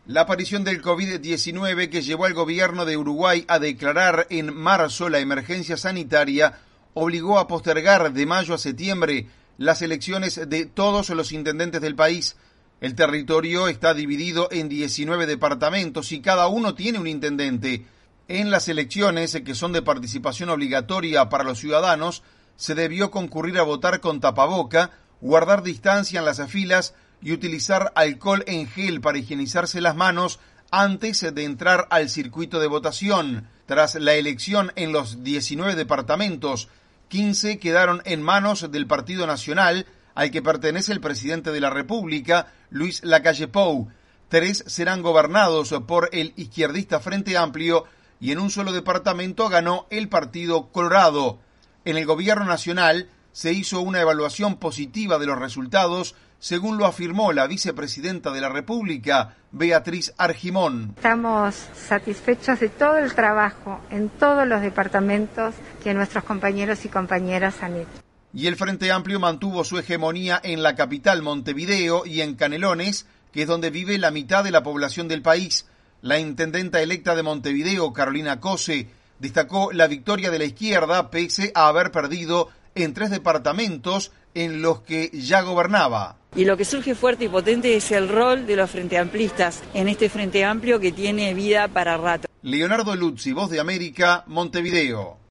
La aparición del COVID-19 que llevó al gobierno de Uruguay a declarar en marzo la emergencia sanitaria obligó a postergar de mayo a septiembre las elecciones de todos los intendentes del país. El territorio está dividido en 19 departamentos y cada uno tiene un intendente. En las elecciones, que son de participación obligatoria para los ciudadanos, se debió concurrir a votar con tapaboca, guardar distancia en las filas y utilizar alcohol en gel para higienizarse las manos antes de entrar al circuito de votación. Tras la elección en los 19 departamentos, 15 quedaron en manos del Partido Nacional, al que pertenece el presidente de la República, Luis Lacalle Pou. 3 serán gobernados por el izquierdista Frente Amplio y en un solo departamento ganó el Partido Colorado. En el gobierno nacional se hizo una evaluación positiva de los resultados, según lo afirmó la vicepresidenta de la República, Beatriz Argimón. Estamos satisfechos de todo el trabajo en todos los departamentos que nuestros compañeros y compañeras han hecho. Y el Frente Amplio mantuvo su hegemonía en la capital, Montevideo, y en Canelones, que es donde vive la mitad de la población del país. La intendenta electa de Montevideo, Carolina Cose, destacó la victoria de la izquierda pese a haber perdido en 3 departamentos en los que ya gobernaba. Y lo que surge fuerte y potente es el rol de los Frente Amplistas en este Frente Amplio que tiene vida para rato. Leonardo Luzzi, Voz de América, Montevideo.